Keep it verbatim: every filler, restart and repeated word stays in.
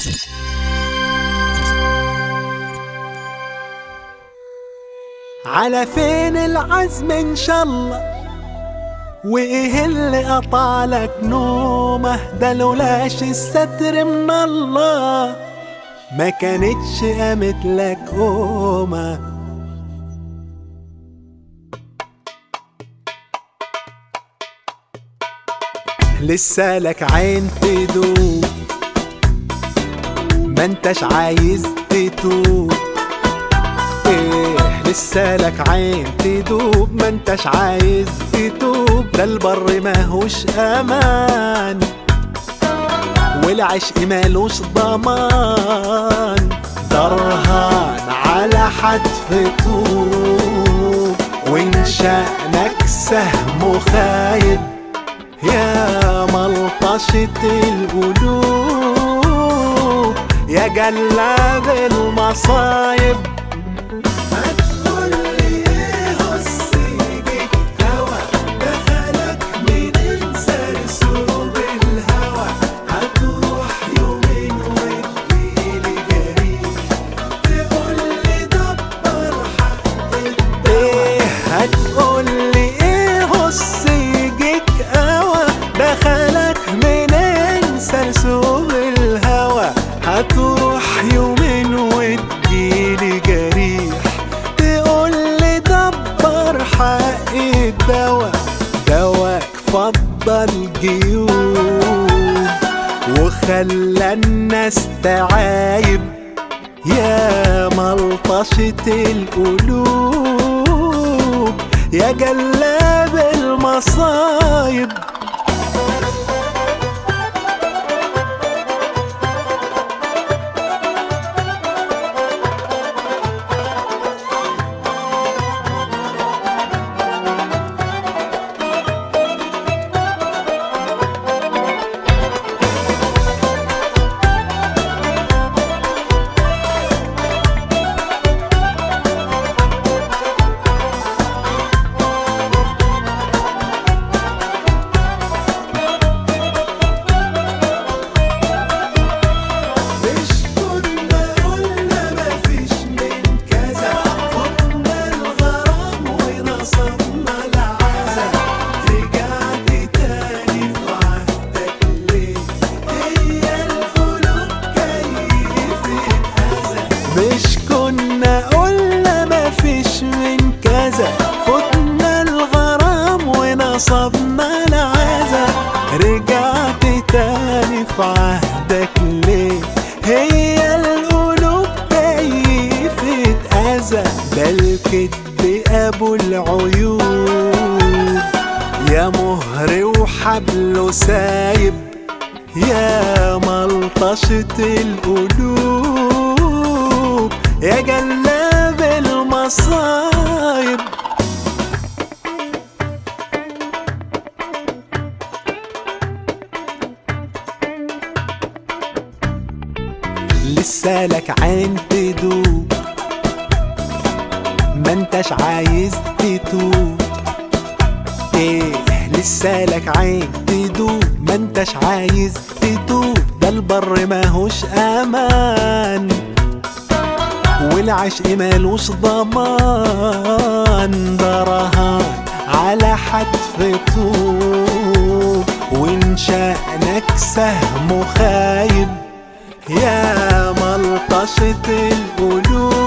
على فين العزم ان شاء الله؟ وايه اللي قطعلك نومه؟ ده لولاش الستر من الله ما كانتش قامت لك قومه. لسه لك عين تدوب ما انتش عايز تتوب. ايه لسه لك عين تدوب ما انتش عايز تتوب. ده البر ماهوش امان والعشق مالوش ضمان. ده رهان على حتف طوب وان شأنك سهم خايب يا ملطشة القلوب يا جلاد المصايب. هتقولي ايه هص يجيك قوى؟ دخلك منين سرسوب الهوى؟ هتروح يومين وتجيلي جريح تقولي دبر حق الدوا. دواك فضل جيوب وخلى الناس تعايب يا ملطشة القلوب يا جلاب المصايب. مش كنا قلنا مفيش من كذا؟ فتنا الغرام ونصبنا العزا. رجعت تاني في عهدك ليه؟ هي القلوب كيفة أذى. ده الكدب أبو العيوب يا مهر وحبله سايب يا ملطشة القلوب يا جلاب المصايب. لسه لك عين تدوب ما انتش عايز تتوب. ايه لسه لك عين تدوب ما انتش عايز تتوب. ده البر ماهوش امان والعشق مالوش ضمان. ده رهان على حتف طوب وان شأنك سهم خايب يا ملطشة القلوب